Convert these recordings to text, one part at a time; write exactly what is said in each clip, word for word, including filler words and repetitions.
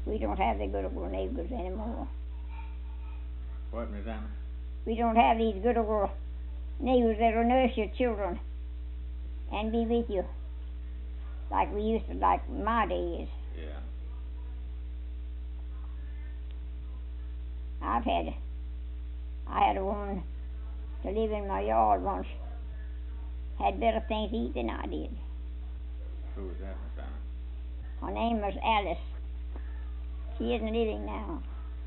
We don't have the good old neighbors anymore. What, Miss Anna? We don't have these good old neighbors that'll nurse your children and be with you like we used to, like in my days. Yeah. I've had, I had a woman to live in my yard once, had better things to eat than I did. Who was that, Miss Anna? Her name was Alice. She isn't living now.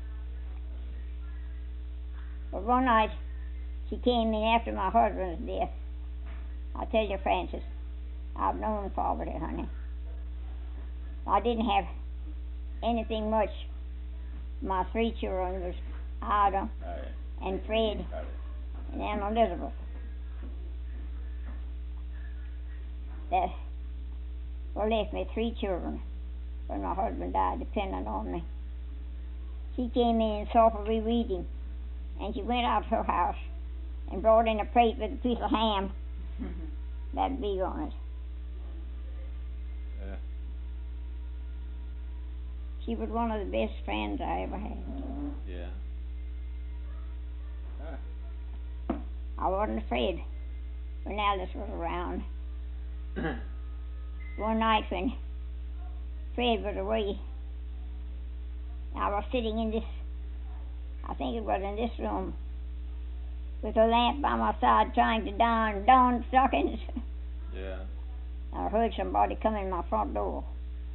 But one night, she came in after my husband's death. I tell you, Francis, I've known poverty, honey. I didn't have anything much. My three children was Ida Aye. and Fred Aye. and Anna Elizabeth. That well left me three children when my husband died, dependent on me. She came in and saw me reading, and she went out to her house and brought in a plate with a piece of ham that big on it. Yeah. She was one of the best friends I ever had. Yeah. Ah. I wasn't afraid when Alice was around. One night when Fred was away, I was sitting in this, I think it was in this room, with a lamp by my side trying to darn, darn stockings. Yeah. I heard somebody come in my front door.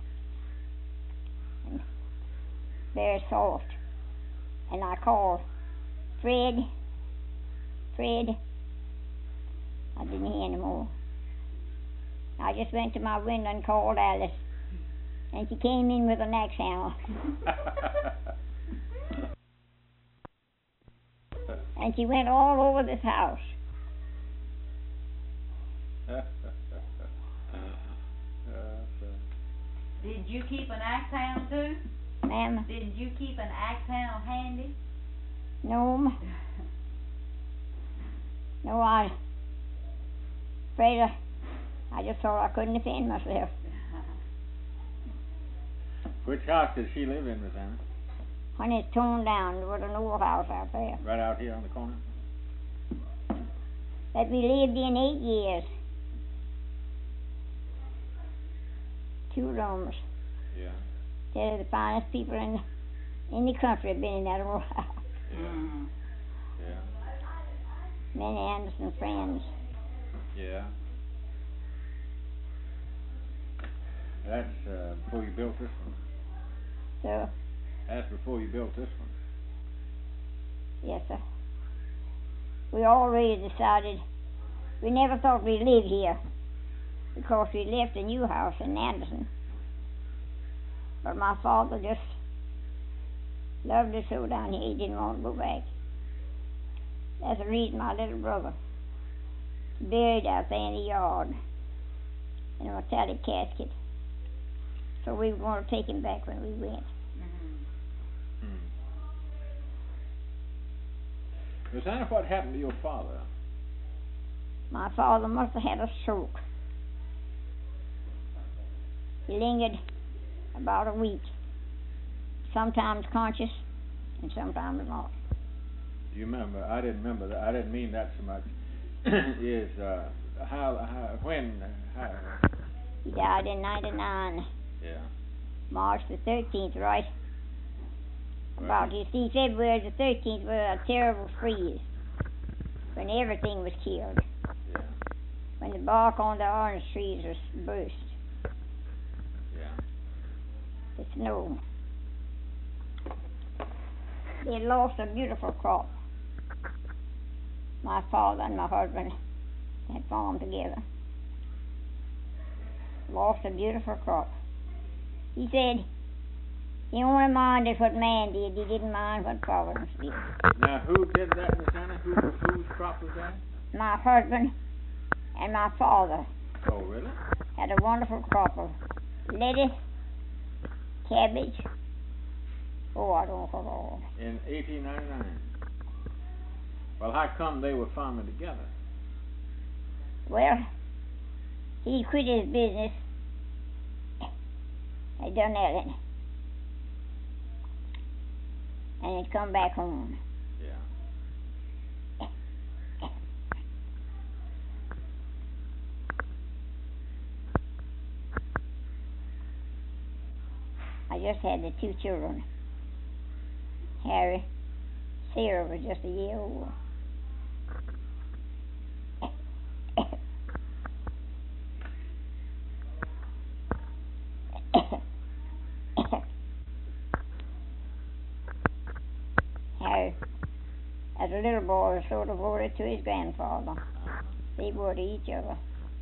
And very soft. And I called, Fred, Fred. I didn't hear any more. I just went to my window and called Alice. And she came in with an axe hammer. And she went all over this house. Did you keep an axe handle too? Ma'am? Did you keep an axe handle handy? No, ma- no, I, afraid I, I just thought I couldn't defend myself. Which house did she live in, Miss Anna? When it's torn down, there was an old house out there Right out here on the corner? that we lived in eight years. Two rooms. Yeah. They're the finest people in in the country have been in that old house. Yeah. Mm. Yeah. Many Anderson friends. Yeah. That's uh, before you built this one. So, That's before you built this one. yes, sir. We already decided we never thought we'd live here because we left a new house in Anderson. But my father just loved us so down here, he didn't want to go back. That's the reason my little brother is buried out there in the yard in a metallic casket. So we were going to take him back when we went. Mm-hmm. Hmm. Miss Anna, what happened to your father? My father must have had a stroke. He lingered about a week, sometimes conscious and sometimes not. Do you remember? I didn't remember that. I didn't mean that so much. Is uh, how, how when how, He died in ninety-nine, yeah. March the thirteenth, right? Well, About, you see, February the thirteenth was a terrible freeze when everything was killed. Yeah. When the bark on the orange trees was burst. Yeah. The snow. They had lost a beautiful crop. My father and my husband had farmed together. Lost a beautiful crop. He said he only minded what man did, he didn't mind what Providence did. Now, who did that, Miss Anna? Who, whose crop was that? My husband and my father Oh, really? had a wonderful crop of lettuce, cabbage, oh, I don't know what all. In eighteen ninety-nine. Well, how come they were farming together? Well, he quit his business at Dunellen. and he'd come back home. Yeah. I just had the two children. Harry, Sarah was just a year old. Harry, as a little boy, was so devoted to his grandfather. Uh-huh. They were to each other.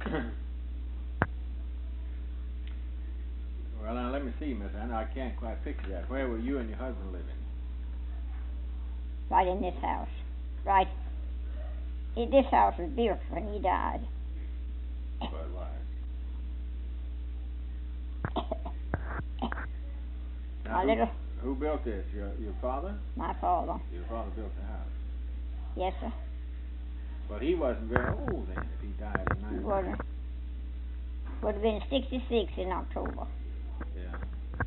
Well, now let me see, Miss Anna. I can't quite picture that. Where were you and your husband living? Right in this house. Right. It, this house was built when he died. Well, it was. Now, My who, little, who built this? Your your father? my father. Your father built the house. Yes, sir. Well, he wasn't very old then if he died in He nineteen. wasn't. Would have been sixty-six in October. Yeah.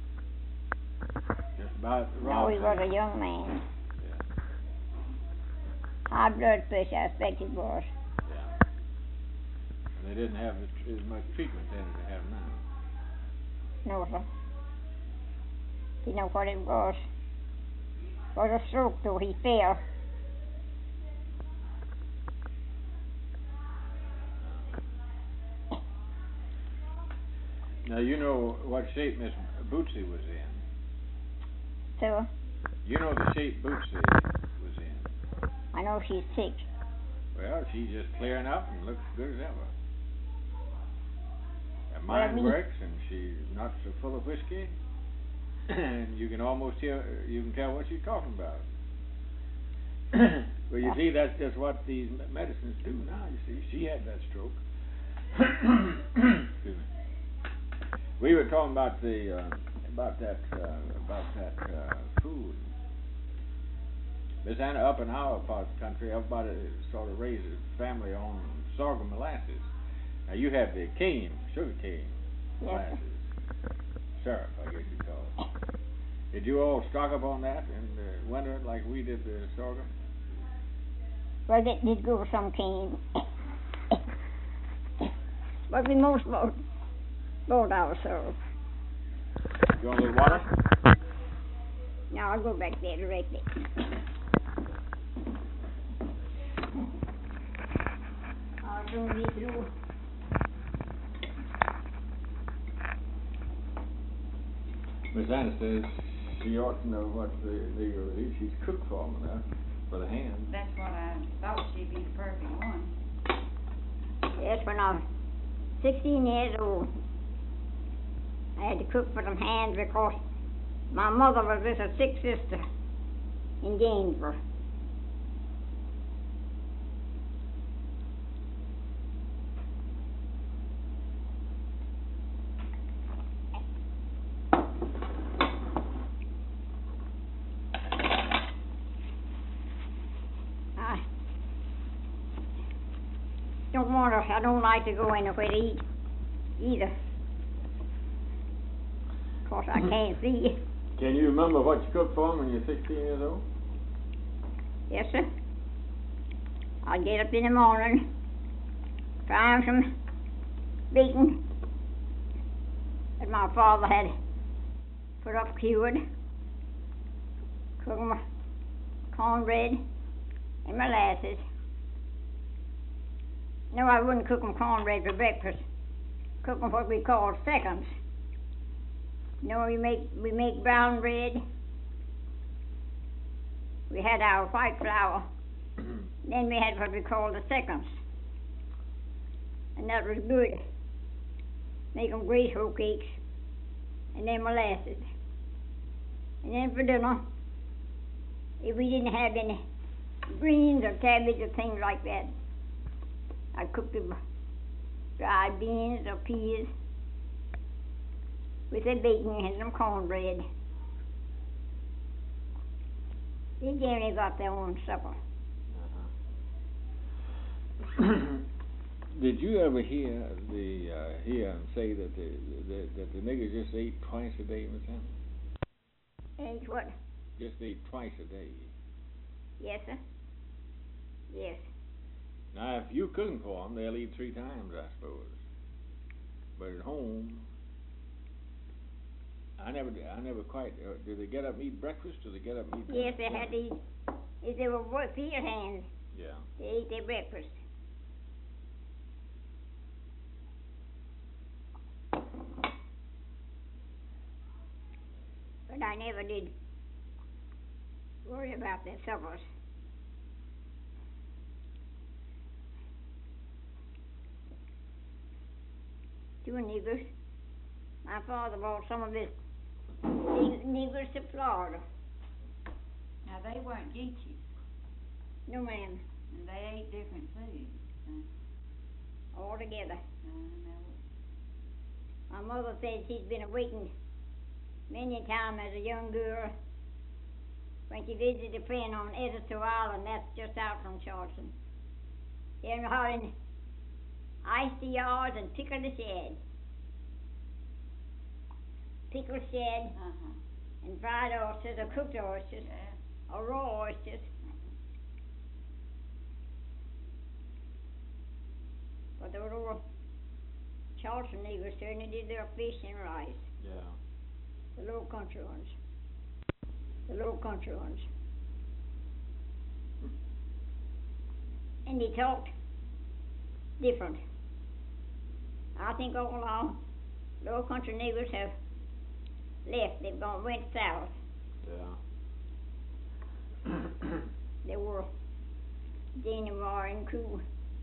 Just about No, right. he was a young man. Yeah. High blood pressure, I expect it was. Yeah. And they didn't have as, as much treatment then as they have now. No, sir. You know what it was? It was a stroke, though. He fell. Now you know what shape Miss Bootsy was in. So, You know the shape Bootsy was in. I know she's sick. Well, she's just clearing up and looks good as ever. Her Well, mind me- works and she's not so full of whiskey. And you can almost hear, you can tell what she's talking about. Well, you see, that's just what these me- medicines do now. You see, she had that stroke. Excuse me. We were talking about the uh, about that uh, about that uh, food. Miss Anna, up in our part of the country, everybody sort of raises a family on sorghum molasses. Now you have the cane, sugar cane Yes, molasses, syrup, I guess you call it. Did you all stock up on that in the winter like we did the sorghum? Well, it did go with some cane. But we most bought, bought ourselves. You want a little water? Now I'll go back there directly. I'll soon be through. Miss Anna says she ought to know what the Negro is. She's cooked for them enough for the hand. That's what I thought she'd be the perfect one. Yes, when I was sixteen years old, I had to cook for them hands because my mother was with a sick sister in Gainesville. I don't want to, I don't like to go anywhere to eat either. Of course, I can't see. Can you remember what you cooked for them when you're sixteen years old? Yes, sir. I'd get up in the morning, fry some bacon that my father had put up cured, cook 'em with cornbread and molasses. No, I wouldn't cook 'em cornbread for breakfast. Cook 'em what we call seconds. You know, we make we make brown bread. We had our white flour. Then we had what we called the seconds. And that was good. Make 'em grease hoe cakes. And then molasses. And then for dinner, if we didn't have any greens or cabbage or things like that, I'd cook the dried beans or peas with the bacon and some cornbread. They generally got their own supper. Uh-huh. Did you ever hear the uh, hear them say that the, the that the nigger just ate twice a day, Miss Anna? Ate what? just eat twice a day. Yes, sir. Yes. Now, if you cooking for them, they'll eat three times, I suppose. But at home, I never, I never quite. Uh, do they get up and eat breakfast? Do they get up and eat? Yes, they had to eat. If they were work for your hands, Yeah. they eat their breakfast. But I never did worry about their suppers. Two niggers. My father brought some of his nig- niggers to Florida. Now, they weren't Geechees, No, ma'am. and they ate different foods. Uh, All together. uh, no. My mother said she's been awakened many a time as a young girl when she visited a friend on Edisto Island, that's just out from Charleston. Hearing her in ice the yards and pickle the shed. Pickled shed Uh-huh. and fried oysters or cooked oysters Yeah. or raw oysters. But the little Charleston niggers certainly did their fish and rice. Yeah. The low country ones. The low country ones. And they talked different. I think all along low country niggers have left. They've gone went south. Yeah. They were Dannemora and crew.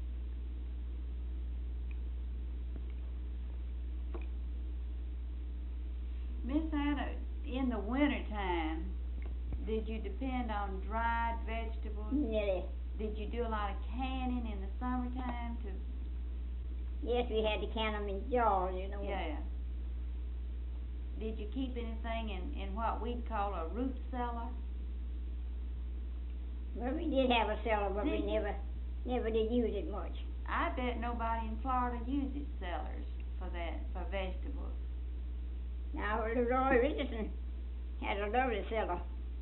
Miss Anna, in the wintertime, did you depend on dried vegetables? Nearly. Did you do a lot of canning in the summertime to? Yes, we had to can them in jars, you know. Yeah. Did you keep anything in, in what we'd call a root cellar? Well, we did have a cellar, but we Did you? never, never did use it much. I bet nobody in Florida uses cellars for that, for vegetables. Now, Roy Richardson had a lovely cellar,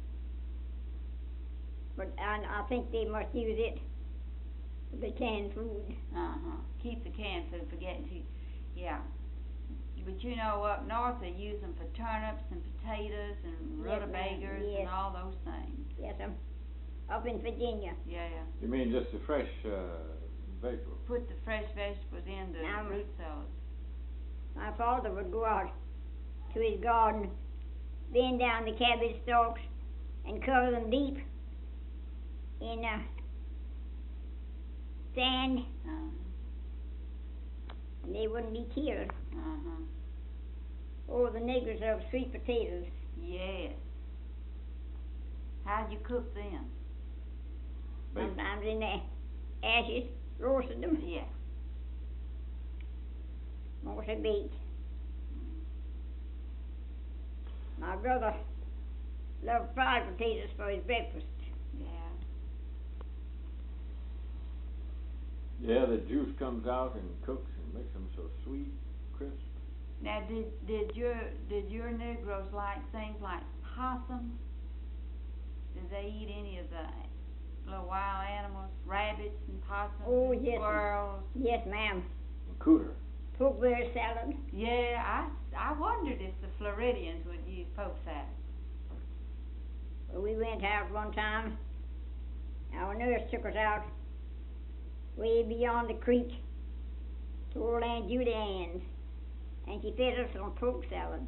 but I, I think they must use it for the canned food. Uh-huh. Keep the canned food for getting to, yeah. But you know, up north they use them for turnips and potatoes and Yes, ma'am. rutabagas Yes. and all those things. Yes, um, up in Virginia. Yeah, yeah. You mean just the fresh uh, vegetables? Put the fresh vegetables in the Now- root cellars. My father would go out to his garden, bend down the cabbage stalks, and cover them deep in uh, sand, Uh-huh. and they wouldn't be killed. Uh-huh. Oh, the niggers love sweet potatoes. Yes. How'd you cook them? Baked. Sometimes in the ashes, roasted them, Yeah. mostly baked. My brother loved fried potatoes for his breakfast. Yeah. Yeah, the juice comes out and cooks and makes them so sweet, crisp. Now, did did your did your Negroes like things like possum? Did they eat any of the little wild animals, rabbits and possums, Oh, and yes. squirrels? Yes, ma'am. Cooter. Pokeberry salad. Yeah, I I wondered if the Floridians would use poke salad. Well, we went out one time. Our nurse took us out way beyond the creek to old Aunt Judy Ann's, and she fed us on poke salad.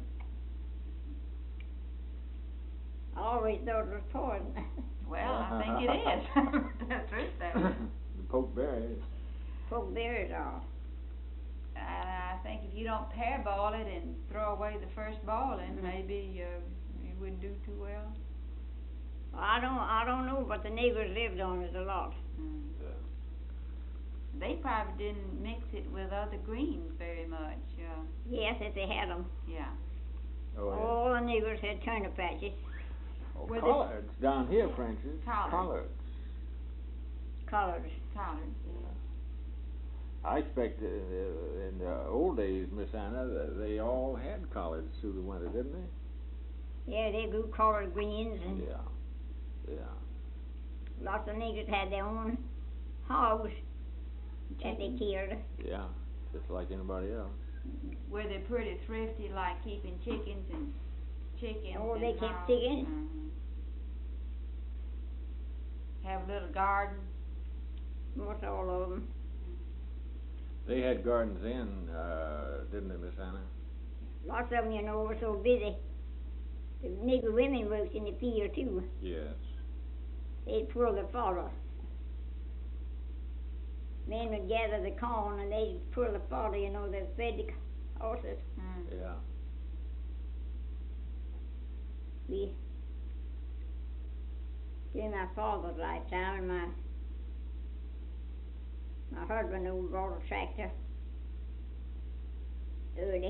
I always thought it was poison. Well, I think it is. That's truth there. The poke berries. Poke berries are. And I think if you don't parboil it and throw away the first boiling, Mhm. maybe uh, it wouldn't do too well. Well, I don't, I don't know, but the neighbors lived on it a lot. Mm. Yeah. They probably didn't mix it with other greens very much. Uh, Yes, if they had them. yeah. Oh, yeah. All the neighbors had turnip patches, Oh, Were they- collards down here, Francis. Collards. Collards. collards. Collards. I expect uh, in the old days, Miss Anna, that they all had collards through the winter, didn't they? Yeah, they grew collard greens and Yeah. Yeah. lots of niggas had their own hogs that they killed. Yeah. Just like anybody else. Were they pretty thrifty, like keeping chickens and chickens Oh, and they kept hogs? chickens. Mhm. Have a little garden. Most all of them. They had gardens in, uh, didn't they, Miss Anna? Lots of them, you know, were so busy. The nigger women worked in the field too. Yes. They'd pull the fodder. Men would gather the corn and they'd pull the fodder, you know, that fed the horses. Mm. Yeah. We, during my father's lifetime, and my my husband owned bought a tractor early.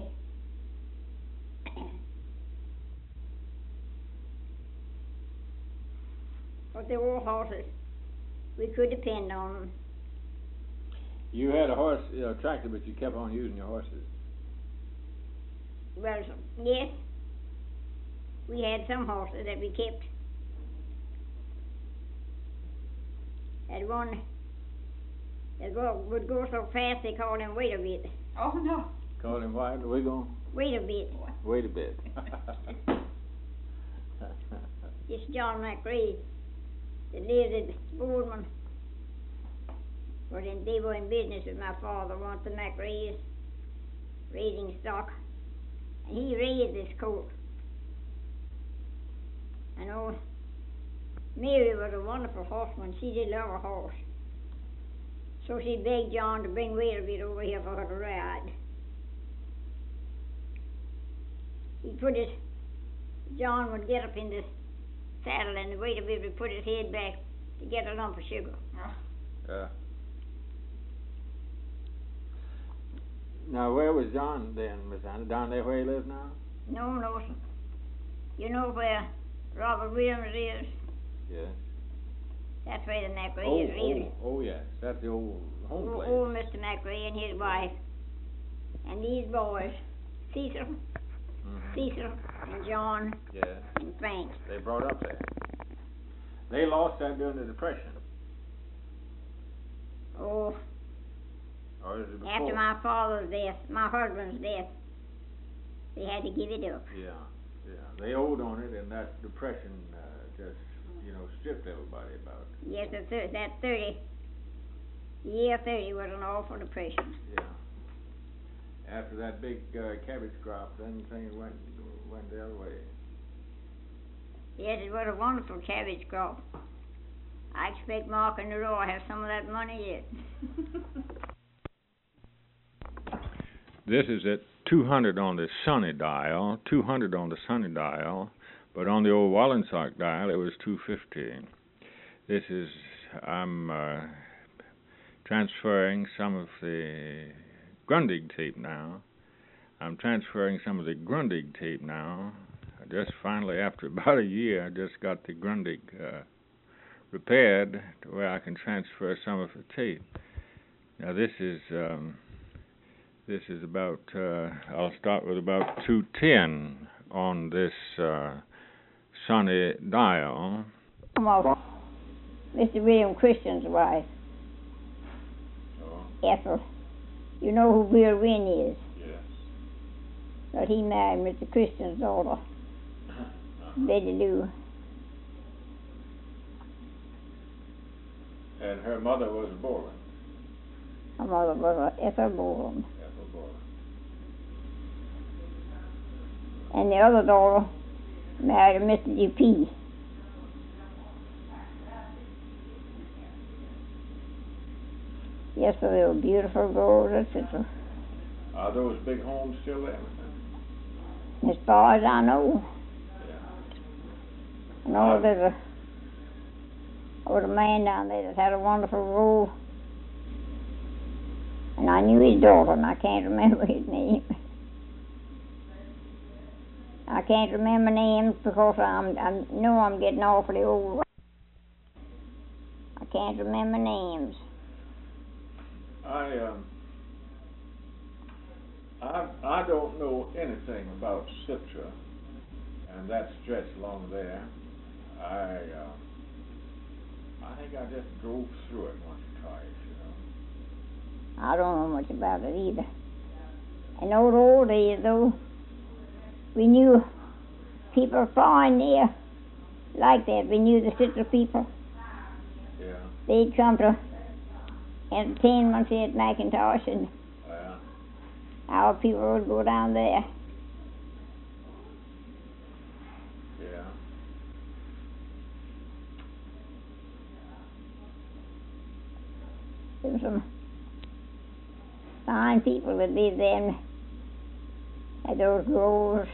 But they were horses. We could depend on them. You had a horse, you know, tractor, but you kept on using your horses. Well, yes, we had some horses that we kept. Had one that go, would go so fast they called him wait a bit. Oh no. Call him what? We gonna Wait a bit. wait a bit. This John McRae that lived at Boardman. But then they were in business with my father, one of the McRae's, raising stock. And he raised this colt. And oh, Mary was a wonderful horseman. She did love a horse. So she begged John to bring Wait-a-bit over here for her to ride. He put his, John would get up in the saddle and Wait-a-bit would put his head back to get a lump of sugar. Yeah. Now, where was John then, Miss Anna? Down there where he lives now? No, no. You know where Robert Williams is? Yes. That's where the McRae Oh, is really. oh, oh, yes. That's the old home Old, place. old Mister McRae and his wife. And these boys, Cecil, Mhm. Cecil and John Yes. and Frank. They brought up there. They lost that during the Depression. Oh, Or is it before? after my father's death, my husband's death, they had to give it up. Yeah, yeah. They owed on it, and that Depression uh, just, you know, stripped everybody about it. Yes, the thir- that thirty, the year thirty was an awful depression. Yeah. After that big uh, cabbage crop, then things went went the other way. Yes, it was a wonderful cabbage crop. I expect Mark and the Roy have some of that money yet. This is at two hundred on the sunny dial, two hundred on the sunny dial, but on the old Wallensock dial it was two fifty. This is, I'm uh, transferring some of the Grundig tape now. I'm transferring some of the Grundig tape now. I just finally, after about a year, I just got the Grundig uh, repaired to where I can transfer some of the tape. Now this is um, this is about, uh, I'll start with about two ten on this uh, sunny dial. Come on. Mister William Christian's wife, Oh, Ethel. You know who Bill Wynn is? yes. But he married Mister Christian's daughter, Betty Lou. And her mother was Borland. Her mother was a Ethel Boland. Ethel Borland. And the other daughter married a Mister Dupuy. Yes, so they were beautiful girls, et cetera. Are those big homes still there? As far as I know, Yeah. I know there's a, there was a man down there that had a wonderful roll. And I knew his daughter, and I can't remember his name. I can't remember names because I'm, I know I'm getting awfully old. I can't remember names. I um I I don't know anything about Citra, and that stretch along there, I, uh, I think I just drove through it once or twice, you know. I don't know much about it either. In those old days, though, we knew people flying there like that. We knew the Sitter people. Yeah. They'd come to entertainments here at McIntosh, and Yeah. our people would go down there. Yeah. There were some fine people that lived there at those groves.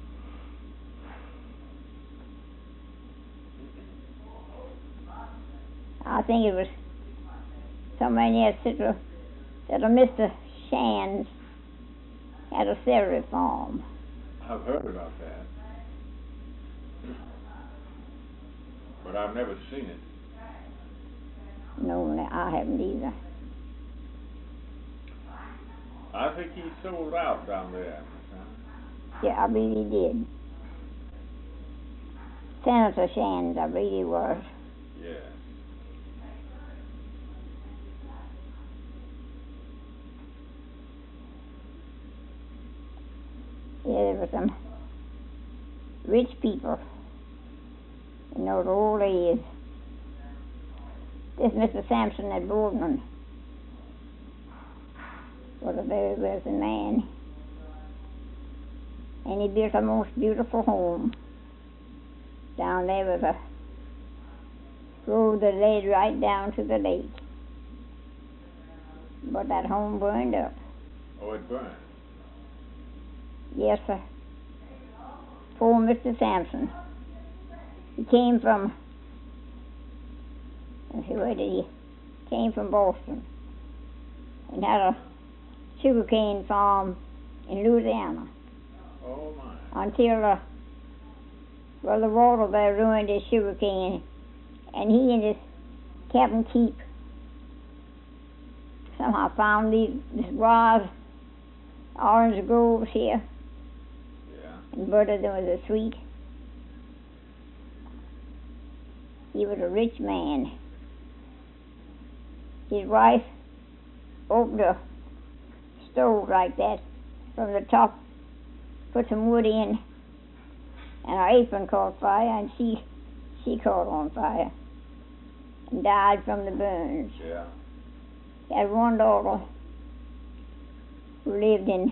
I think it was somewhere near Citro that a Mister Shands had a celery farm. I've heard about that, but I've never seen it. No, I haven't either. I think he sold out down there. Huh? Yeah, I believe he did. Senator Shands, I believe he was. Yes. Yeah, there were some rich people in those old days. This Mister Sampson at Boardman was a very wealthy man. And he built a most beautiful home. Down there was a road that led right down to the lake. But that home burned up. Oh, it burned? Yes, sir. Poor Mister Sampson. He came from, let's see, where did he? Came from Boston and had a sugarcane farm in Louisiana. Oh, my. Until, uh, well, the water there ruined his sugarcane, and he and his Captain Keep somehow found these, this wild orange groves here. Yeah. And budded them with a sweet. He was a rich man. His wife opened a stove like that from the top, put some wood in, and her apron caught fire, and she she caught on fire and died from the burns. Yeah. He had one daughter who lived in,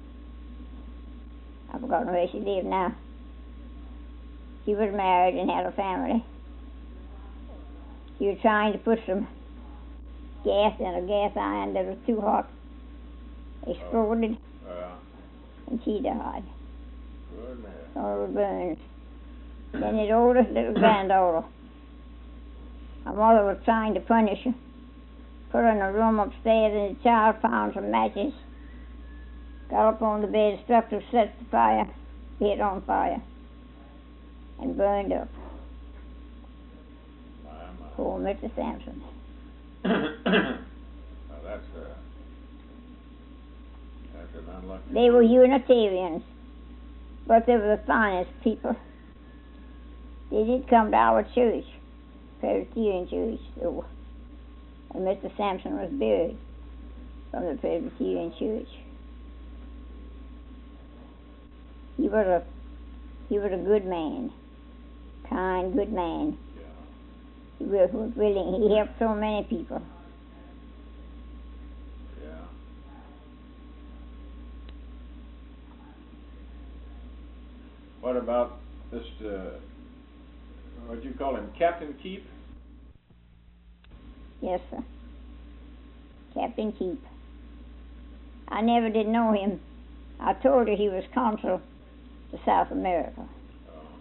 I've forgotten where she lived now. She was married and had a family. She was trying to put some gas in a gas iron that was too hot. Exploded, Oh. Yeah. and she died. Goodness. All the burns. Then his oldest little granddaughter, her mother was trying to punish her. Put her in a room upstairs, and the child found some matches. Got up on the bed, struck her, set the fire, lit on fire, and burned up. My, my. Poor Mister Sampson. Now that's a, that's an unlucky. They were Unitarians, but they were the finest people. They did come to our church, Presbyterian church, so, and Mister Sampson was buried from the Presbyterian church. He was a he was a good man, kind, good man. Yeah. He was willing. He helped so many people. Yeah. What about this, uh, what do you call him, Captain Keep? Yes, sir. Captain Keep. I never did know him. I told her he was consul to South America. Oh.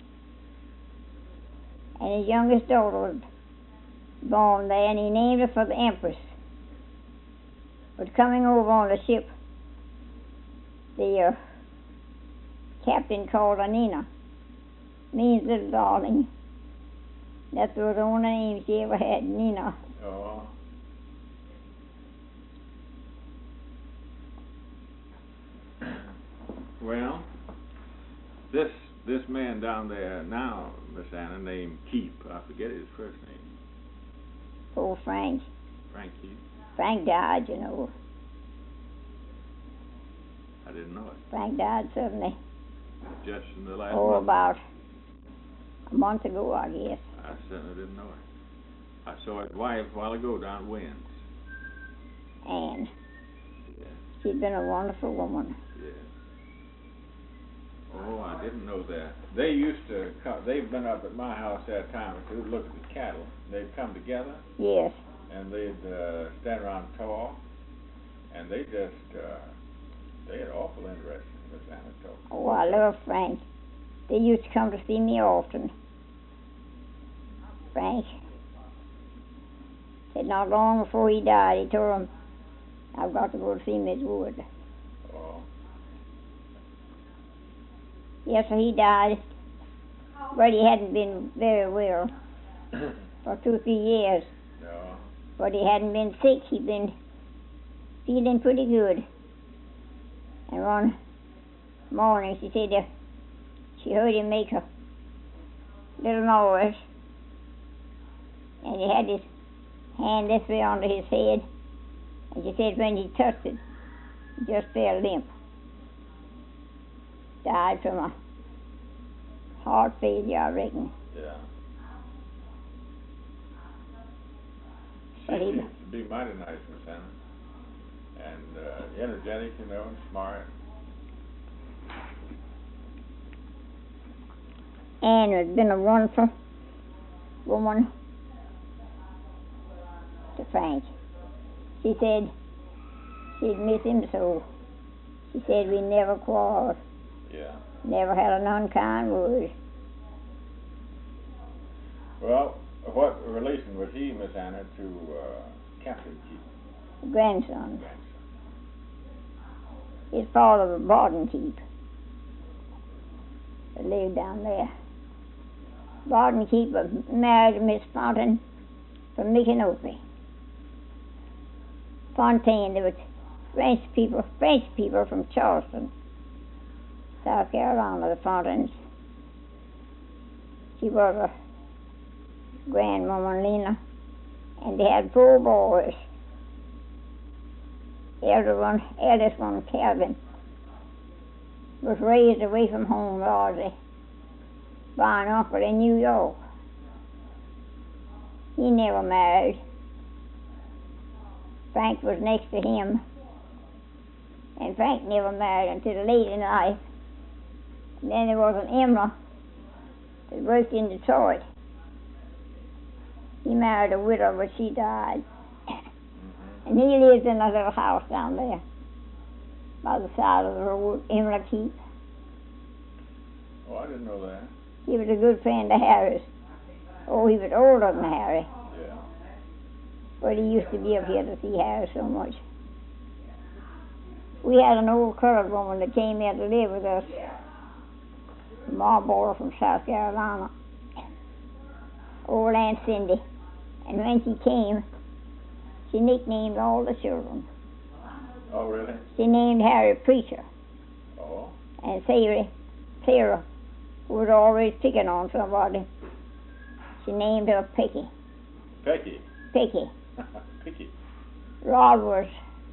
And his youngest daughter was born there, and he named her for the Empress. But coming over on the ship, the uh, captain called her Nina, means little darling. That was the only name she ever had, Nina. Oh. Well, this this man down there now, Miss Anna, named Keep. I forget his first name. Poor Frank. Frank Keep. Frank died, you know. I didn't know it. Frank died suddenly. Just in the last Oh, month. about a month ago, I guess. I certainly didn't know it. I saw his wife a while ago down at Wynn's. And Yeah, she'd been a wonderful woman. yeah. Oh, I didn't know that. They used to come, they've been up at my house that time to look at the cattle. They'd come together Yes. and they'd uh, stand around and talk. And they just, uh, they had awful interest in Miss Anna talk. Oh, I love Frank. They used to come to see me often. Frank said not long before he died, he told them, I've got to go to see Miss Wood. Oh, Yes, sir, he died, but he hadn't been very well for two or three years. no. But he hadn't been sick. He'd been feeling pretty good. And one morning she said uh, she heard him make a little noise. And he had his hand this way under his head. And she said when he touched it, he just fell limp. Died from a heart failure, I reckon. Yeah. She But he- seems to be mighty nice, Miss Anna. And uh, energetic, you know, and smart. Anne had been a wonderful woman to Frank. She said she'd miss him so. She said we never quarreled, Yeah. never had an unkind word. Well, what relation was he, Miss Anna, to uh, Captain Keep? Grandson. Grandson. His father was Barton Keep. They lived down there. Barton Keep was married to Miss Fontaine from Micanopy. Fontaine, there was French people, French people from Charleston, South Carolina, the Fontaines. She was a grandmama, Lena, and they had four boys. The elder one, eldest one, Calvin, was raised away from home largely by an uncle in New York. He never married. Frank was next to him, and Frank never married until late in life. And then there was an Emma that worked in Detroit. He married a widow, but she died. Mm-hmm. And he lived in a little house down there by the side of the road, Emma Keep. Oh, I didn't know that. He was a good friend of Harry's. Oh, he was older than Harry, Yeah. but he used to be up here to see Harry so much. We had an old colored woman that came here to live with us, Marlboro from South Carolina, old Aunt Cindy. And when she came, she nicknamed all the children. Oh, really? She named Harry Preacher, Oh. and Sarah, Sarah was always picking on somebody. She named her Picky. Pecky. Picky. Picky. Rob was,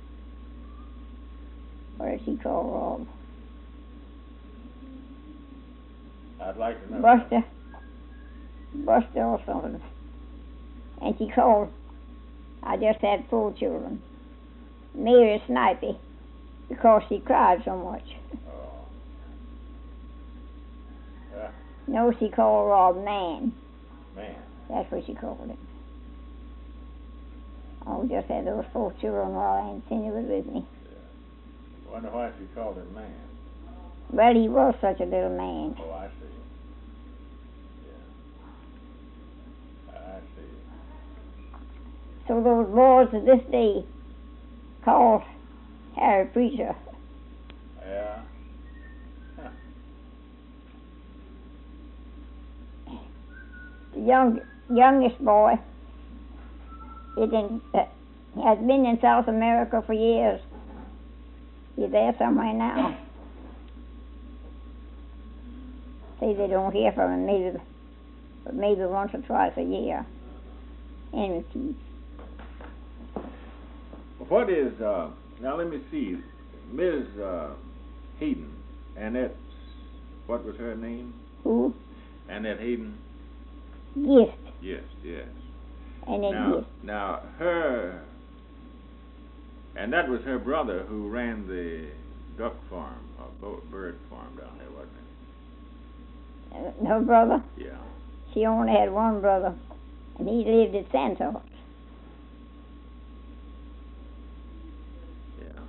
what did she call Rob? I'd like to know. Buster. Buster or something. And she called, I just had four children, Mary Snipey, because she cried so much. Oh. Yeah, No, she called Rob Man. man. That's what she called him. Oh, just had those four children while Aunt Cindy was with me. Yeah. Wonder why she called him man. Well, he was such a little man. Oh, I see. Yeah. I see. So those boys to this day call Harry Preacher. Yeah. Huh. The young, youngest boy is in, uh, has been in South America for years. He's there somewhere now. Say they don't hear from him maybe, but maybe once or twice a year. And repeat. What is, uh, now let me see, Miz Uh, Hayden, Annette, what was her name? Who? Annette Hayden? Gift. Yes, yes. Annette Now, Gift. now her, and that was her brother who ran the duck farm, or bo- bird farm down there, wasn't Uh, her brother? it? Yeah. She only had one brother, and he lived at Santos. Yeah.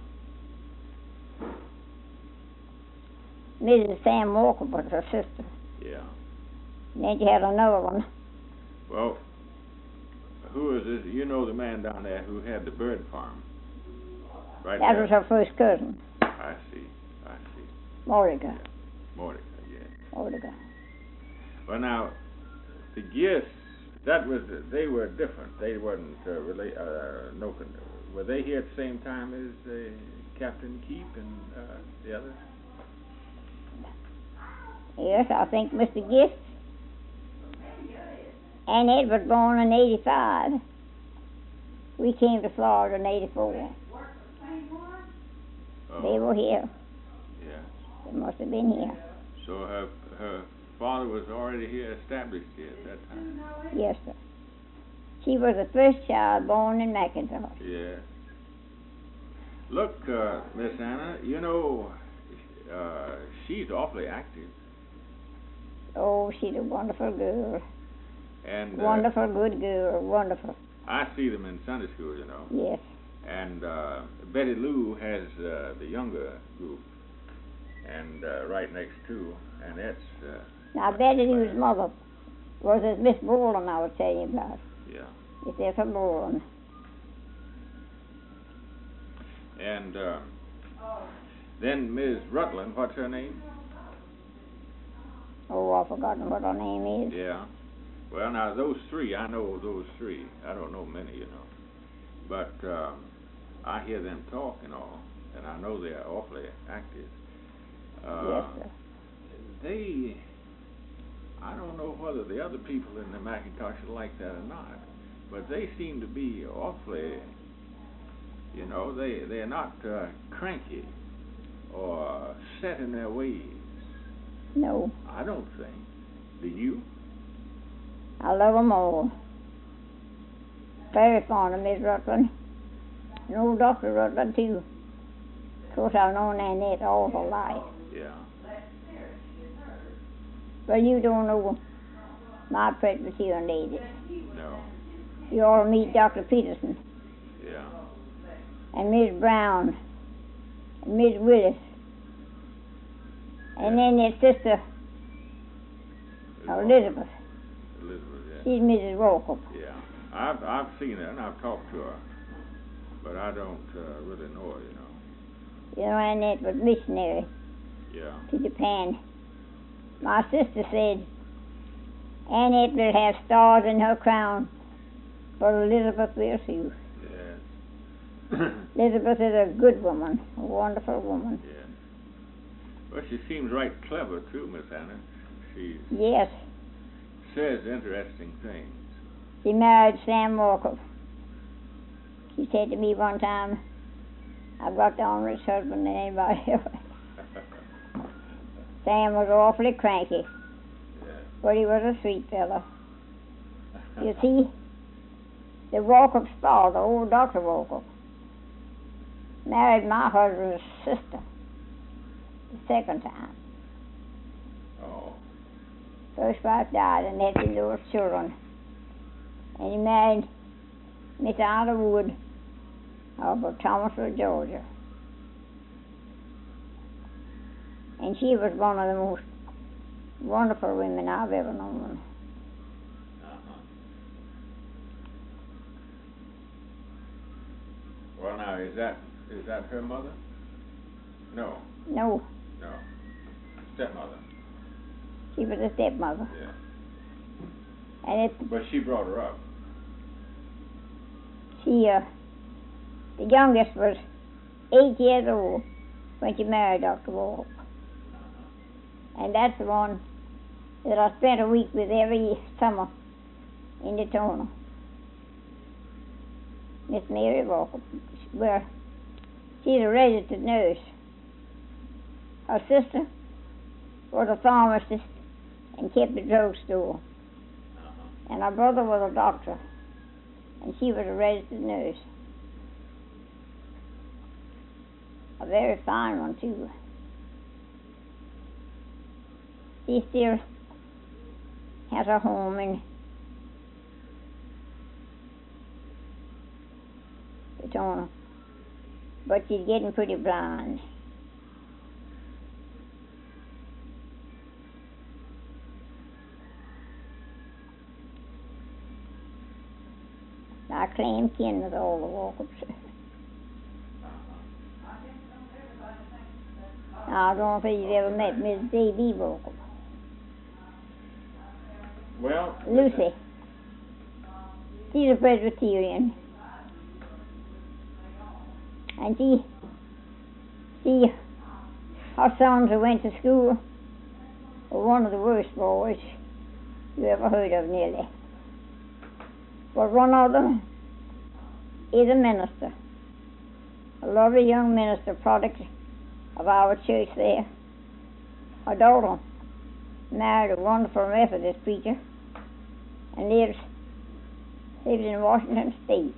Missus Sam Walker was her sister. Yeah. And then you had another one. Well, who is this? You know the man down there who had the bird farm, right? That there? was her first cousin, I see. I see. Mordecai. Mordecai. Yes. Mordecai. Well, now the Gifts. That was. They were different. They weren't uh, relate. Uh, no. con- Were they here at the same time as uh, Captain Keep and uh, the others? Yes, I think Mister Gift. Annette was born in eighty-five. We came to Florida in eighty-four. Oh, They were here. yeah. They must have been here. So her her father was already here, established here at that time. Yes, sir. She was the first child born in McIntosh. Yeah. Look, uh, Miss Anna, you know, uh, she's awfully active. Oh, she's a wonderful girl. And uh, Wonderful, good girl. Wonderful. I see them in Sunday school, you know. Yes. And uh, Betty Lou has uh, the younger group, and uh, right next to, and that's. Uh, Now, Betty Lou's mother was this Miss Bourne I was telling you about. Yeah. It's Ethel Bourne. And uh, then Miss Rutland, what's her name? Oh, I've forgotten what her name is. Yeah. Well, now those three, I know those three. I don't know many, you know, but uh, I hear them talk and all, and I know they're awfully active. Uh, Yes, sir. They, I don't know whether the other people in the Macintosh are like that or not, but they seem to be awfully, you know, they they're not uh, cranky or set in their ways. No, I don't think. Do you? I love 'em all. Very fond of Miss Rutland. And old Doctor Rutland, too. Of course, I've known Annette all her life. Yeah. But you don't know my Presbyterian ladies. No. You ought to meet Doctor Peterson Yeah. and Miss Brown and Miss Willis. And then their sister, Elizabeth. Elizabeth, yeah. She's Missus Walkup. Yeah. I've I've seen her and I've talked to her, but I don't uh, really know her, you know. You know, Annette was missionary Yeah. to Japan. My sister said Annette will have stars in her crown, but Elizabeth will too. Yes. Elizabeth is a good woman, a wonderful woman. Yes. Well, she seems right clever too, Miss Anna. She Yes, says interesting things. she married Sam Walker. She said to me one time, I've got the honorest husband than anybody else. Sam was awfully cranky, Yeah. but he was a sweet fellow. You see, the Walkups' father, old Doctor Walkup, married my husband's sister the second time. Oh. First wife died and left him those children. And he married Miss Ida Wood of Thomasville, Georgia. And she was one of the most wonderful women I've ever known. Uh-huh. Well, now is that is that her mother? No. No, No. Stepmother. she was a stepmother. Yeah. And it, But she brought her up. she, uh, the youngest was eight years old when she married Doctor Walkup. And that's the one that I spent a week with every summer in Daytona. Miss Mary Walker, where she's a registered nurse. Her sister was a pharmacist and kept a drugstore. Uh-huh. And her brother was a doctor, and she was a registered nurse. A very fine one, too. She still has a home in Daytona, but she's getting pretty blind. I claim kin with all the Walkups. I don't think you've ever met Miss D B Walkup. Well, Lucy. She's a Presbyterian. And she, she, her sons who went to school were one of the worst boys you ever heard of, nearly. But one of them is a minister, a lovely young minister, product of our church there. Her daughter married a wonderful Methodist preacher and lives lives in Washington State.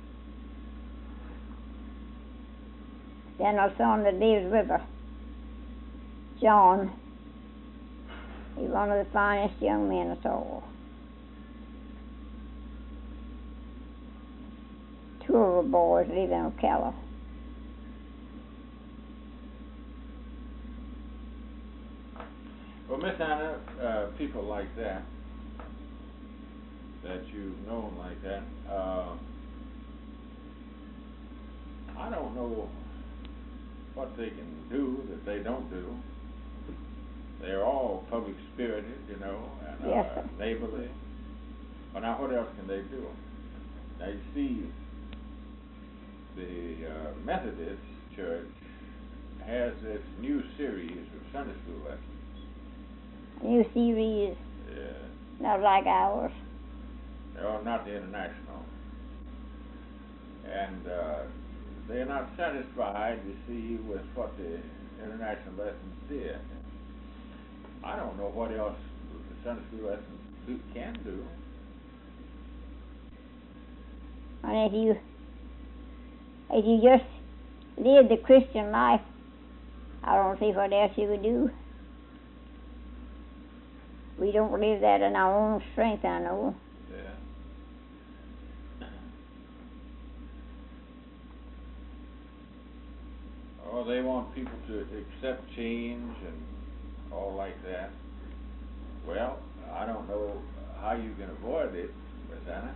Then her son that lives with her, John, he's one of the finest young men at all. Two of her boys live in Ocala. Well, Miss Anna, uh, people like that, that you've known like that, uh, I don't know what they can do that they don't do. They're all public spirited, you know, and Yes, uh, sir. neighborly. Well, now what else can they do? Now you see, the uh, Methodist Church has this new series of Sunday school lessons. New series, Yeah. not like ours. Oh, not the international. And uh, they're not satisfied, you see, with what the international lessons did. I don't know what else the Sunday school lessons do, can do. And if you, if you just live the Christian life, I don't see what else you would do. We don't live that in our own strength, I know. Yeah. Oh, they want people to accept change and all like that. Well, I don't know how you can avoid it, Miss Anna.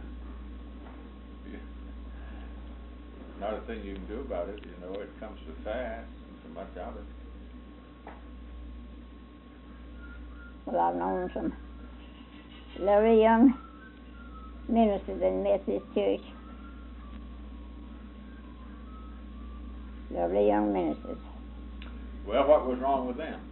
Not a thing you can do about it, you know, it comes so fast and so much of it. Well, I've known some lovely young ministers in Methodist Church. Lovely young ministers. Well, what was wrong with them?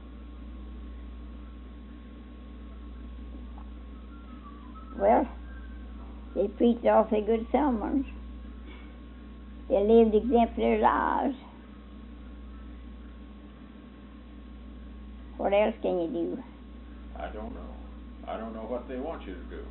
Well, they preached awfully good sermons. They lived exemplary lives. What else can you do? I don't know. I don't know what they want you to do.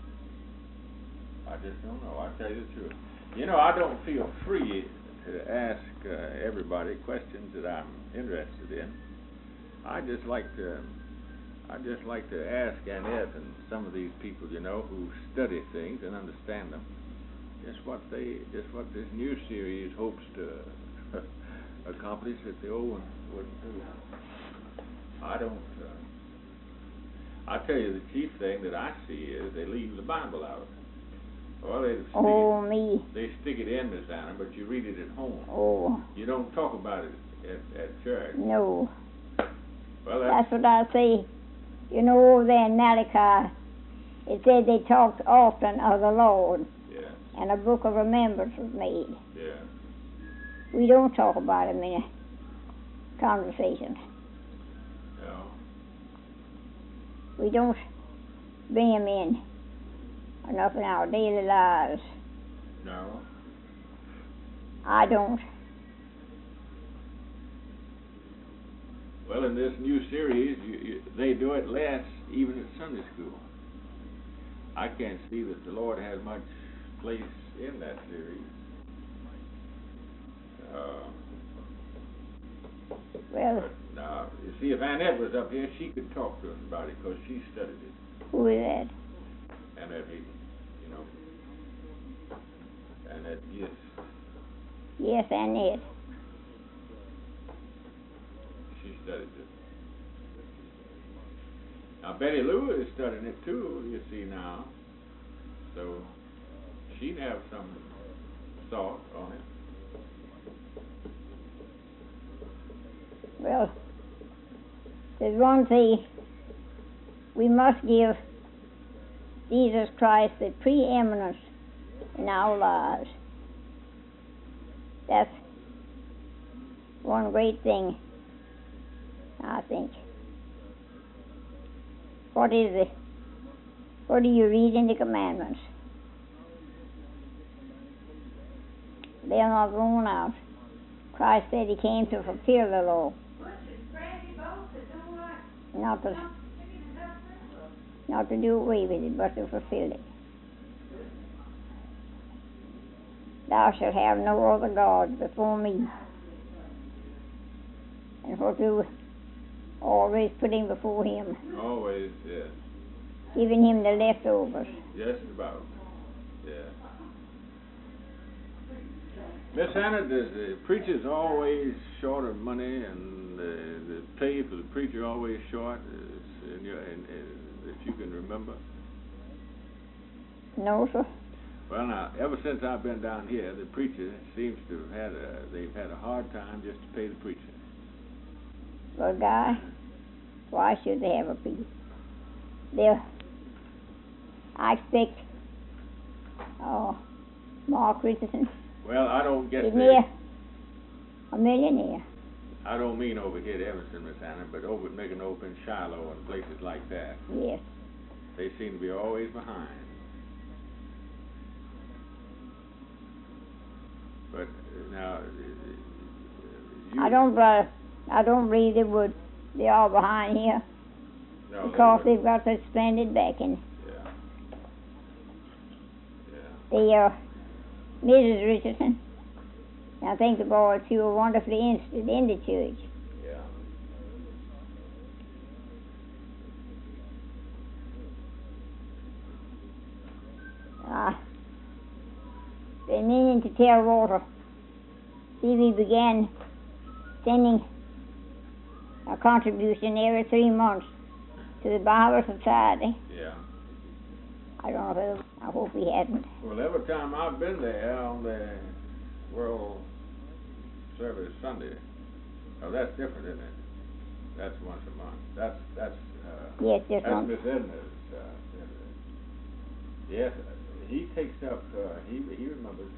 I just don't know. I tell you the truth. You know, I don't feel free to ask uh, everybody questions that I'm interested in. I just like to, I just like to ask Annette and some of these people, you know, who study things and understand them, just what they, just what this new series hopes to accomplish that the old one wouldn't do. I don't. Uh, I tell you, the chief thing that I see is they leave the Bible out of it. Well, they stick Oh, it, me. they stick it in, Miss Anna, but you read it at home. Oh, You don't talk about it at, at church. no. Well, that's, That's what I say. You know, over there in Malachi, it said they talked often of the Lord, yeah, and a book of remembrance was made. yeah. We don't talk about him in a conversation. No. we don't bring 'em in enough in our daily lives. No. I don't. Well, in this new series, you, you, they do it less even at Sunday school. I can't see that the Lord has much place in that series. Uh, Well, but now, you see, if Annette was up here, she could talk to us about it because she studied it. who is that? Annette Higgins, you know. Annette, yes. Yes, Annette. She studied it. Now, Betty Lou is studying it too, you see now. So, she'd have some thought on it. Well, there's one thing. We must give Jesus Christ the preeminence in our lives. That's one great thing, I think. What is it? What do you read in the commandments? They're not going out. Christ said he came to fulfill the law. Not to, not to do away with it, but to fulfill it. Thou shalt have no other gods before me. And what do always putting before him, Always, yes. giving him the leftovers. Just about. Yeah. Miss Hannah, the, the preacher's always short of money, and the, the pay for the preacher always short, uh, in your, in, in, that you can remember? No, sir. Well, now, ever since I've been down here, the preacher seems to have had a, they've had a hard time just to pay the preacher. Well, Guy, why should they have a fee? They'll, I expect, oh, Mark Richardson, Well, I don't get isn't the, he a millionaire? I don't mean over here at Evanston, Miss Hannah, but over at Mickanope and Shiloh and places like that. Yes. They seem to be always behind. But uh, now, uh, you, I don't, uh, I don't believe they would. They are behind here no, because they they've got such splendid backing. Yeah. Yeah. The uh, Missus Richardson, I think the boys, she was wonderfully interested in the church. Yeah. Uh, been meaning to tell Walter. See, we began sending a contribution every three months to the Bible Society. Yeah. I don't know whether, I hope he hadn't. Well, every time I've been there on the World Service Sunday, oh, that's different, isn't it? That's once a month. That's that's uh, Yes, just that's one. Miss Edna's. Uh, yes, he takes up. Uh, he he remembers.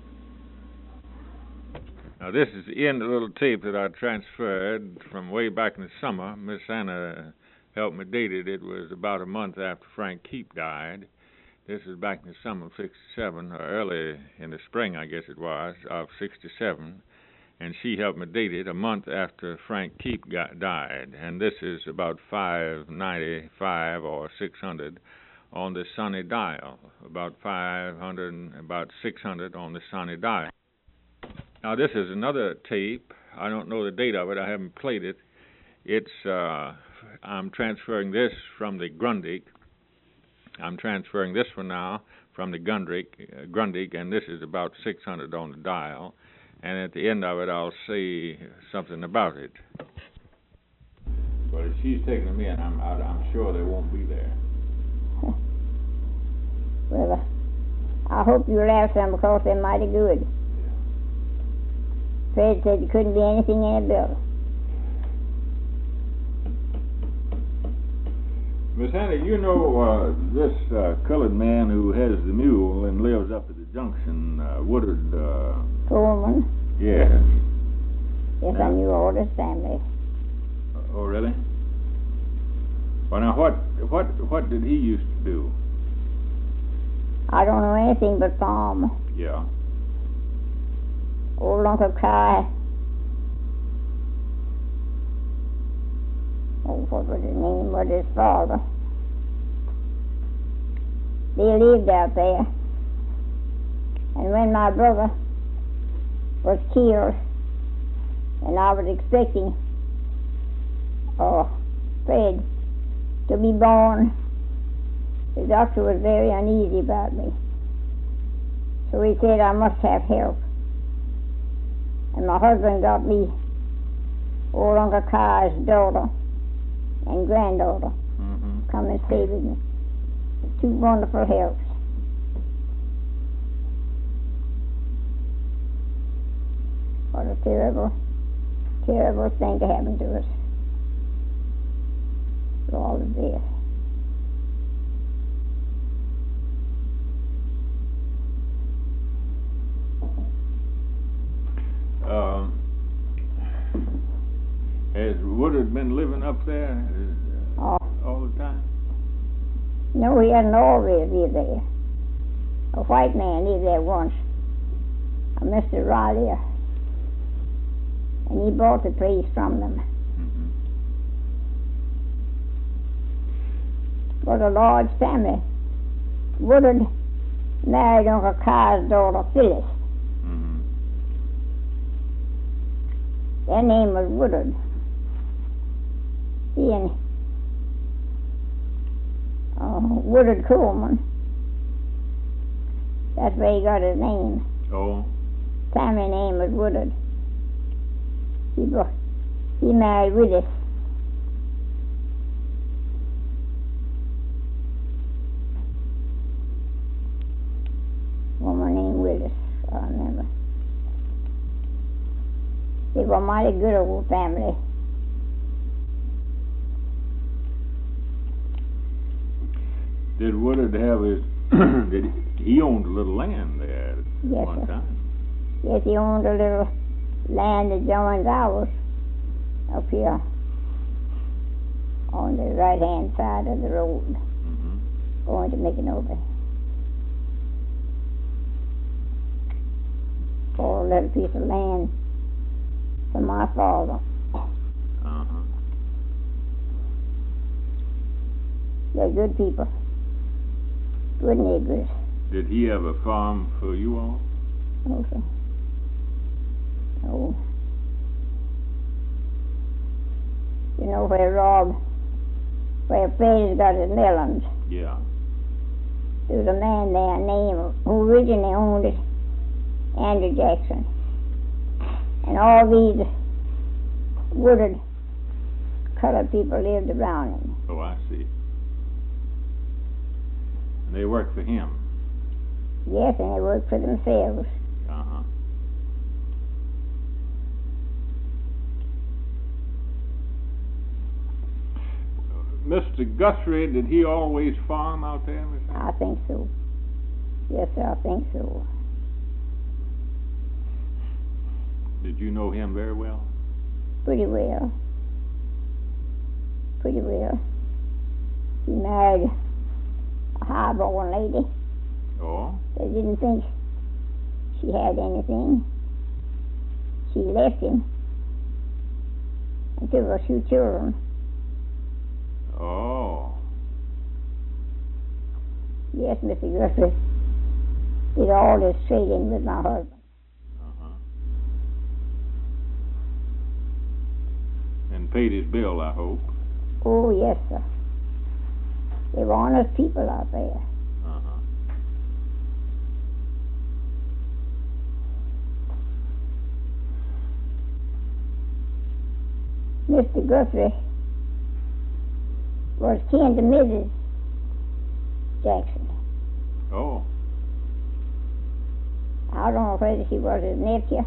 Now this is the end of the little tape that I transferred from way back in the summer. Miss Anna helped me date it. It was about a month after Frank Keep died. This is back in the summer of sixty-seven, or early in the spring, I guess it was, of sixty-seven. And she helped me date it a month after Frank Keep got, died. And this is about five ninety-five or six hundred on the sunny dial. About five hundred, about six hundred on the sunny dial. Now this is another tape. I don't know the date of it. I haven't played it. It's uh, I'm transferring this from the Grundig. I'm transferring this one now from the Grundig, uh, Grundig, and this is about six hundred on the dial. And at the end of it, I'll say something about it. But if she's taking them in, I'm I'm sure they won't be there. Well, uh, I hope you'll have some because they're mighty good. Fred said there couldn't be anything in a bill. Miss Hannah, you know uh, this uh, colored man who has the mule and lives up at the junction, uh, Woodard. Uh, Coleman? yes. Yes, Yeah. I knew all his family. Oh, really? Well, now what what what did he used to do? I don't know anything but farm. Yeah. Old Uncle Kai. Oh, what was his name? What his father? They lived out there. And when my brother was killed, and I was expecting uh, Fred to be born, the doctor was very uneasy about me. So he said I must have help. And my husband got me old Uncle Kai's daughter and granddaughter. Mm-hmm. Come and stay with me. Two wonderful helps. What a terrible, terrible thing to happen to us. For all of this. Um, has Woodard been living up there uh, Oh. all the time? No, he hadn't always lived there. A white man lived there once, a Mister Riley, and he bought the place from them. Mm-hmm. But a large family. Woodard married Uncle Kai's daughter, Phyllis. Mm-hmm. Their name was Woodard. He and uh, Woodard Coleman. That's where he got his name. Oh. Family name was Woodard. He brought, he married Willis. Woman named Willis, I remember. They were a mighty good old family. Did Woodard have his? Did he, he owned a little land there at Yes, one sir. time? Yes, he owned a little land that joins ours up here on the right-hand side of the road, Mm-hmm. going to Micanopy. For a little piece of land for my father. Uh-huh. They're good people. Good neighbors. Did he have a farm for you all? Okay. Oh. You know where Rob, where Fred's got his melons. Yeah. There was a man there named, who originally owned it, Andrew Jackson. And all these Woodard colored people lived around him. Oh, I see. And they worked for him. Yes, and they worked for themselves. Uh-huh. Mister Guthrie, did he always farm out there, Miss Ann? I think so. Yes, sir, I think so. Did you know him very well? Pretty well. Pretty well. He married a high-born lady. Oh? They didn't think she had anything. She left him and took her two children. Oh. Yes, Mister Guthrie did all this trading with my husband. Uh-huh. And paid his bill, I hope. Oh, yes, sir. They were honest people out there. Uh-huh. Mister Guthrie was kin to Missus Jackson. Oh. I don't know whether she was his nephew.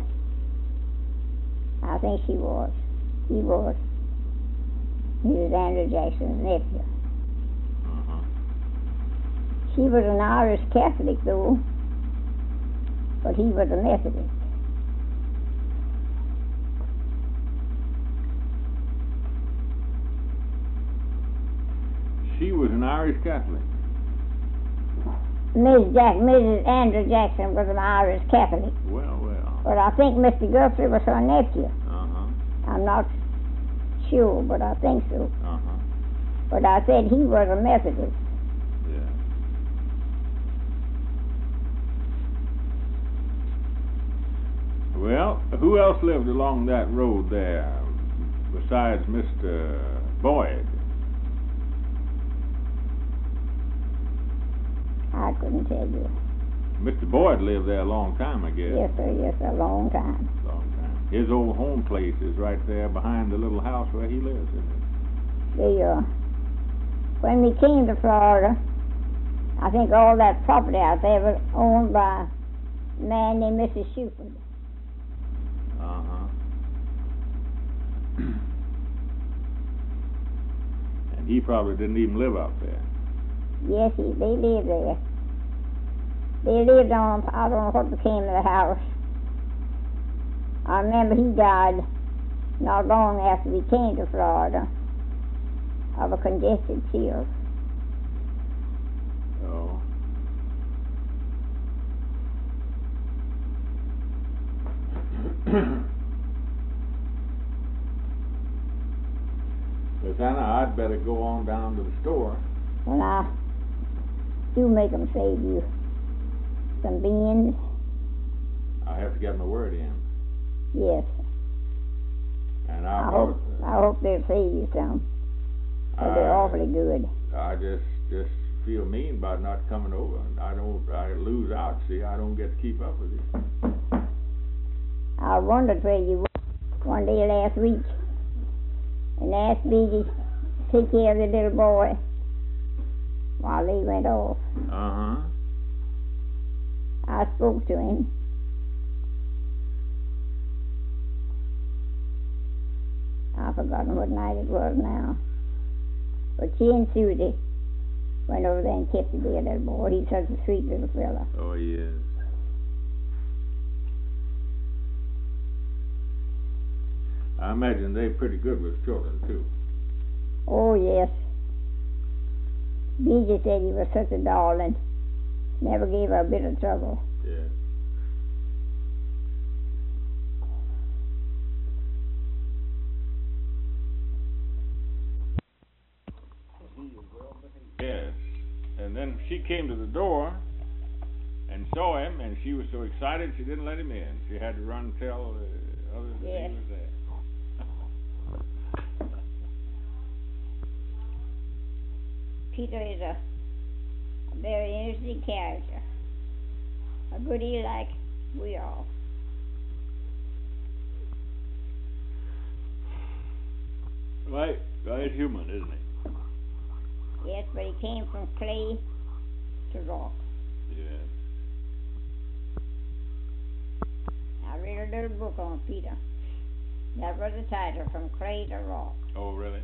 I think she was. He was. He was Andrew Jackson's nephew. Uh-huh. She was an Irish Catholic, though, but he was a Methodist. she was an Irish Catholic. Miss Jack, Missus Andrew Jackson was an Irish Catholic. Well, well. But I think Mister Guthrie was her nephew. Uh-huh. I'm not sure, but I think so. Uh-huh. But I said he was a Methodist. Yeah. Well, who else lived along that road there besides Mister Boyd? I couldn't tell you. Mister Boyd lived there a long time, I guess. Yes, sir, yes, a long time. Long time. His old home place is right there behind the little house where he lives, isn't it? The, uh, when we came to Florida, I think all that property out there was owned by a man named Missus Shuford. Uh-huh. And he probably didn't even live out there. Yes, he, they lived there. They lived on, I don't know what became of the house. I remember he died not long after we came to Florida of a congested tear. Oh. Miss Anna, I'd better go on down to the store. Well, I do make 'em save you some beans. I have to get my word in. Yes. And I, I hope I hope they'll save you some. 'Cause they're I- awfully good. I just just feel mean about not coming over. I don't. I lose out. See, I don't get to keep up with you. I wondered where you were one day last week and asked Biggie to take care of the little boy while he went off. Uh huh. I spoke to him. I've forgotten what night it was now. But she and Susie went over there and kept the dear little boy. He's such a sweet little fella. Oh, he is. I imagine they're pretty good with children too. Oh, yes. Biggie said he was such a darling. Never gave her a bit of trouble. Yeah. Yes. And then she came to the door and saw him, and she was so excited she didn't let him in. She had to run and tell the others that Yes. he was there. Peter is a, a very interesting character. A goodie like we are. Right, right human, isn't he? Yes, but he came from clay to rock. Yes. I read a little book on Peter. That was the title, From Clay to Rock. Oh, really?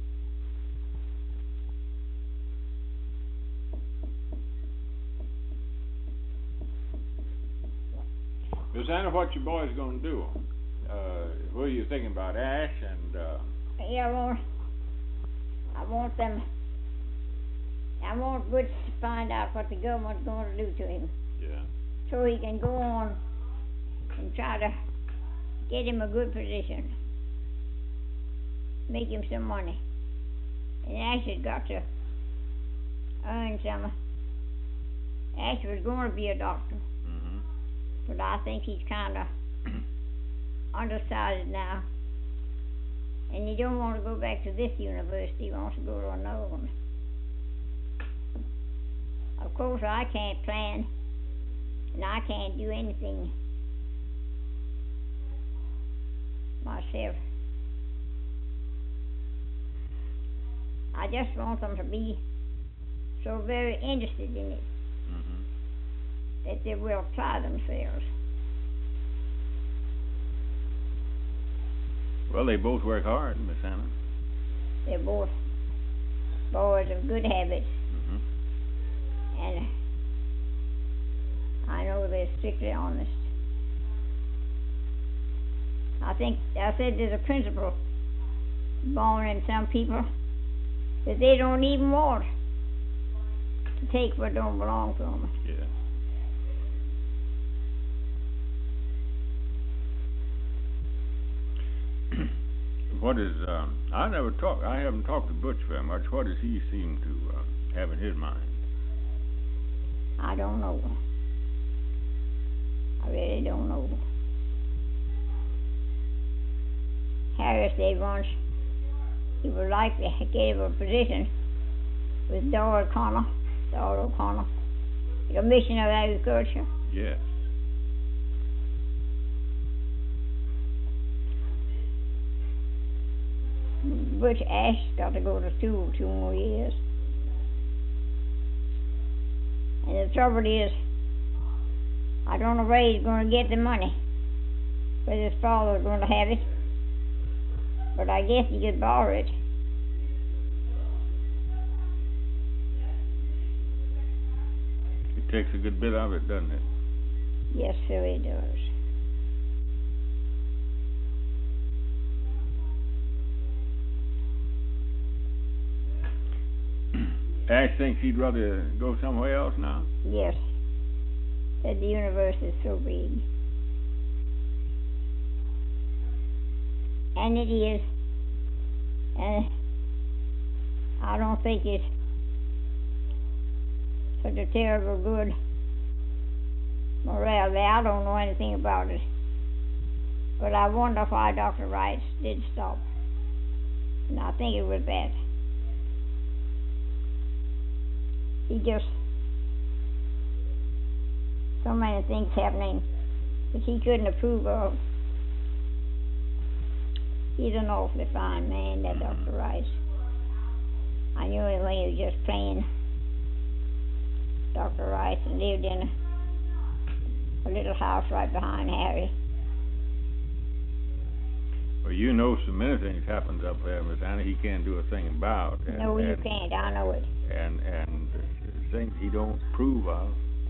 Miss Anna, what your boys gonna do? Uh, what are you thinking about, Ash and, uh... Yeah, I want, I want them, I want Butch to find out what the government's going to do to him, Yeah. so he can go on and try to get him a good position, make him some money. And Ash has got to earn some. Ash was going to be a doctor, Mm-hmm. but I think he's kind of undecided now. And he don't want to go back to this university, he wants to go to another one. Of course, I can't plan, and I can't do anything myself. I just want them to be so very interested in it Mm-hmm. that they will apply themselves. Well, they both work hard, Miss Anna. They're both boys of good habits, Mm-hmm. and I know they're strictly honest. I think, I said there's a principle born in some people that they don't even want to take what don't belong to them. Yeah. What is, um, I never talk, I haven't talked to Butch very much. What does he seem to uh, have in his mind? I don't know. I really don't know. Harris said once he would like to get him a position with Doyle O'Connor, Doyle O'Connor, the Commissioner of Agriculture. Yes. Butch Ash got to go to school two more years. And the trouble is, I don't know where he's going to get the money, whether his father's going to have it, but I guess he could borrow it. It takes a good bit of it, doesn't it? Yes, sir, he does. Ash thinks he'd rather go somewhere else now? Yes. Said the universe is so big. And it is. And I don't think it's such a terrible good morality. I don't know anything about it. But I wonder why Doctor Rice did stop. And I think it was that. He just, so many things happening that he couldn't approve of. He's an awfully fine man, that Doctor Rice. I knew him when he was just plain Doctor Rice and lived in a, a little house right behind Harry. Well, you know so many things happens up there, Miss Anna, he can't do a thing about. And, no, you and, can't, I know it. And, and things he don't approve of.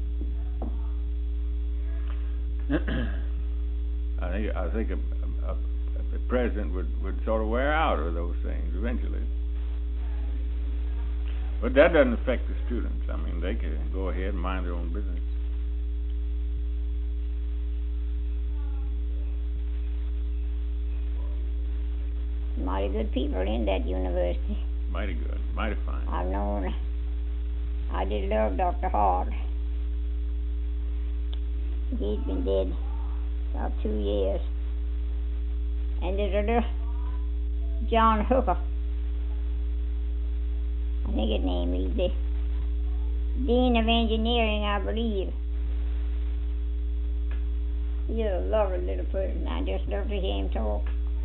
I think I think a, a, a president would, would sort of wear out of those things eventually. But that doesn't affect the students. I mean, they can go ahead and mind their own business. Mighty good people in that university. Mighty good, mighty fine. I've known, I did love Doctor Hard. He's been dead about two years. And there's a little John Hooker. I think his name is the Dean of Engineering, I believe. He's a lovely little person. I just love to hear him talk.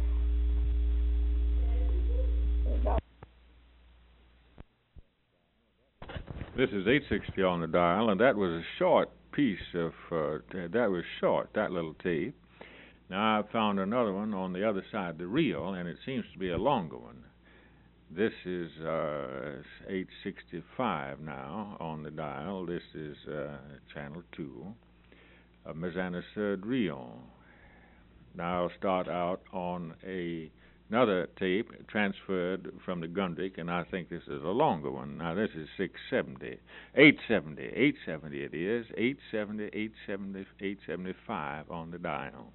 This is eight sixty on the dial, and that was a short piece of, uh, that was short, that little tape. Now I've found another one on the other side, the reel, and it seems to be a longer one. This is uh, eight sixty-five now on the dial. This is uh, channel two, uh, Miss Anna's third reel. Now I'll start out on a another tape transferred from the Gundrick, and I think this is a longer one. Now this is six seventy, eight seventy, eight seventy it is, eight seventy, eight seventy, eight seventy-five on the dial.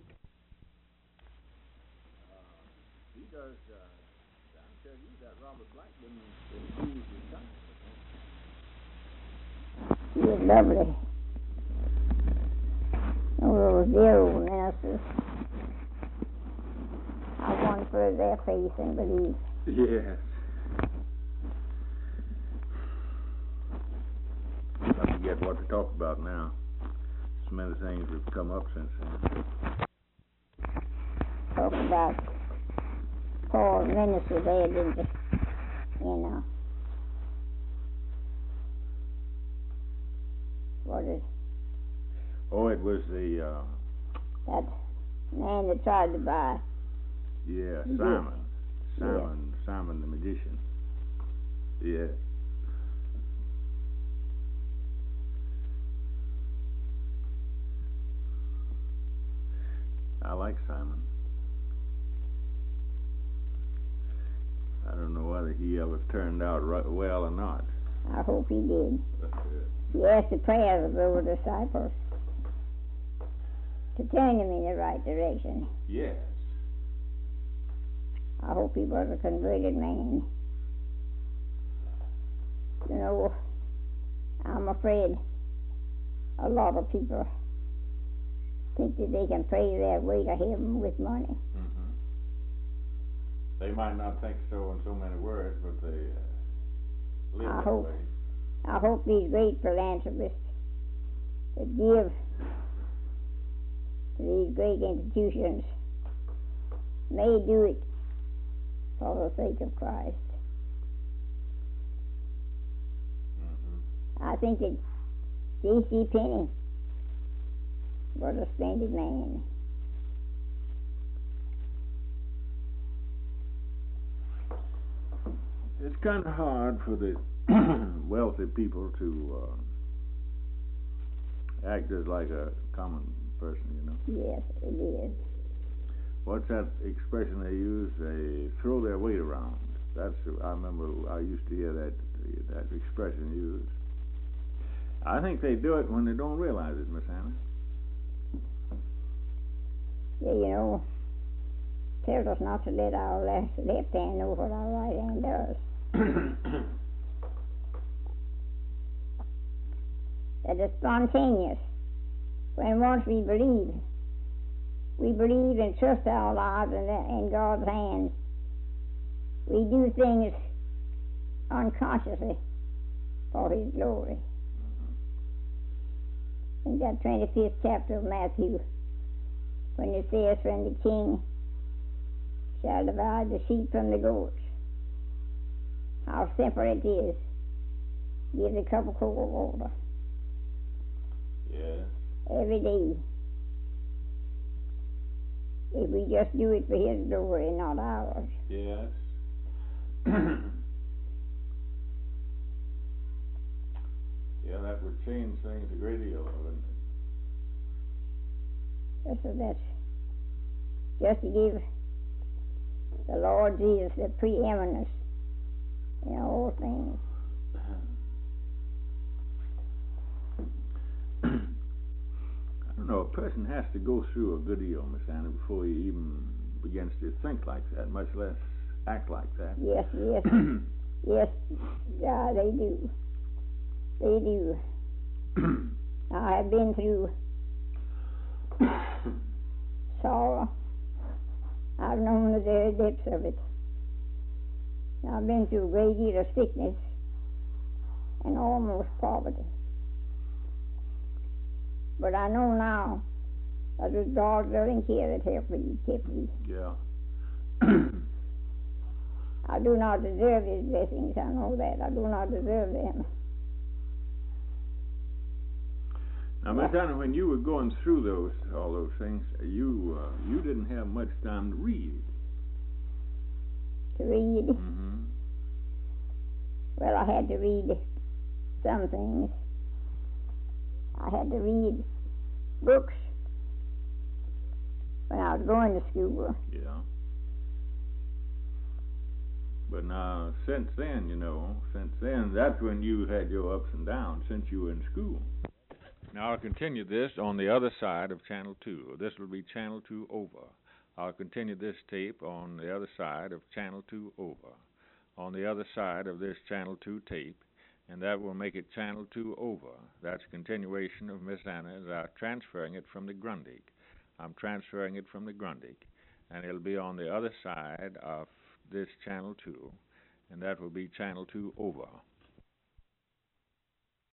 He does, uh, I tell you that Robert Blackburn is He was lovely. Oh, those dear old ministers. I won for their faith and belief. Yes. I forget what to talk about now. So many things have come up since then. Talk about Paul's ministry there, didn't they? You know. What is Oh, it was the, uh... that man that tried to buy? Yeah, Mhm. Simon. Simon, yeah. Simon the magician. Yeah. I like Simon. I don't know why they he ever turned out right, well or not. I hope he did. That's it. He asked the prayers of those disciples to turn him in the right direction. Yes. I hope he was a converted man. You know, I'm afraid a lot of people think that they can pray their way to heaven with money. Mm-hmm. They might not think so in so many words, but they uh, live I that hope. way. I hope these great philanthropists that give to these great institutions may do it for the sake of Christ. Mm-hmm. I think that J C. Penney was a splendid man. It's kind of hard for the wealthy people to uh, act just like a common person, you know. Yes, it is. What's that expression they use? They throw their weight around. That's I remember I used to hear that that expression used. I think they do it when they don't realize it, Miss Anna. Yeah, you know, tells us not to let our left, left hand know what our right hand does. That is spontaneous. When once we believe, we believe and trust our lives in, in God's hands. We do things unconsciously for His glory. In that twenty-fifth chapter of Matthew, when it says, when the king shall divide the sheep from the goats, how simple it is. Give the cup of cold water. Yes. Every day. If we just do it for His glory, not ours. Yes. Yeah, that would change things a great deal, wouldn't it? So that's just to give the Lord Jesus the preeminence in all things. I don't know, a person has to go through a good deal, Miss Anna, before he even begins to think like that, much less act like that. Yes, yes, yes, yeah, they do. They do. I have been through sorrow. I've known the very depths of it. I've been through a great deal of sickness and almost poverty. But I know now that it was God's loving care that helped me, kept me. Yeah. I do not deserve His blessings, I know that. I do not deserve them. Now, Miss Anna, when you were going through those all those things, you uh, you didn't have much time to read. To read? Mm-hmm. Well, I had to read some things. I had to read books when I was going to school. Yeah. But now, since then, you know, since then, that's when you had your ups and downs, since you were in school. Now, I'll continue this on the other side of Channel two. This will be Channel two over. I'll continue this tape on the other side of Channel two over. On the other side of this Channel two tape, and that will make it Channel two over. That's a continuation of Miss Anna's. I'm transferring it from the Grundig. I'm transferring it from the Grundig, and it'll be on the other side of this Channel two, and that will be Channel two over.